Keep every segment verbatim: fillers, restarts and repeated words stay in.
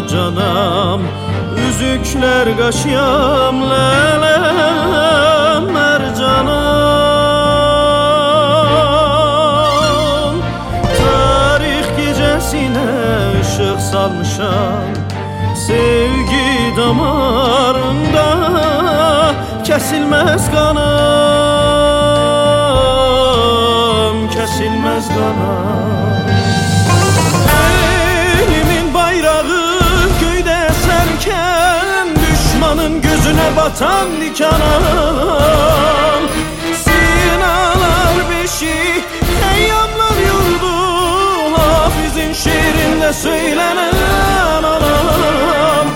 canam, üzükler qaşıyam lələm mərcanam. Tarix gecəsinə ışıq salmışam, sevgi damarında kesilmez kanım, kesilmez kanım. Elimin bayrağı göyde eserken düşmanın gözüne batan dikanım. Sinalar beşik, eyyamlar yurdu, Hafiz'in şiirinde söylenen anam.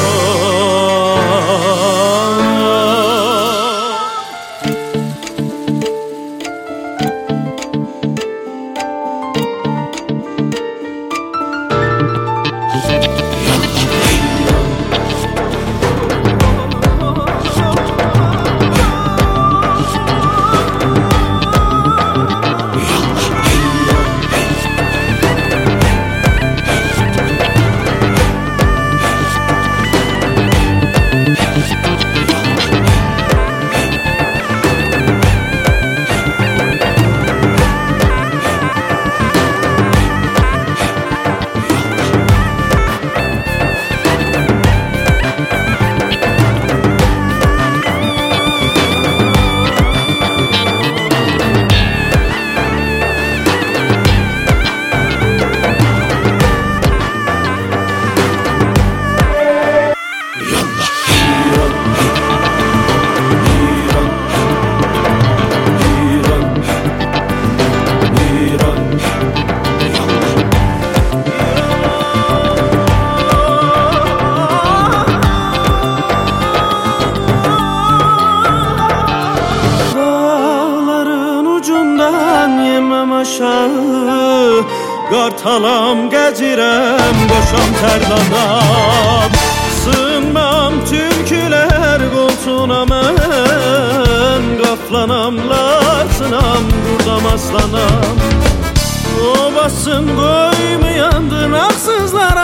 Qartalam gəzirəm, qoşam tərlanam, sığınmam türkülər qoltuğuna mən, qaflanam, larsınam, qurdam aslanam. Obasın qoymayandın ağsızlara,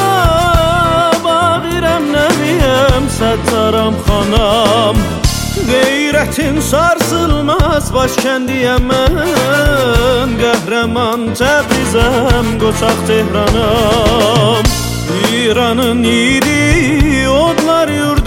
bağirəm nəviyəm, səttaram xanam. Qeyrətin sarsılmaz başkəndiyəm mən, qəhrəman Təbrizəm, qoçaq Tehranam. İranın idi odlar yurdu,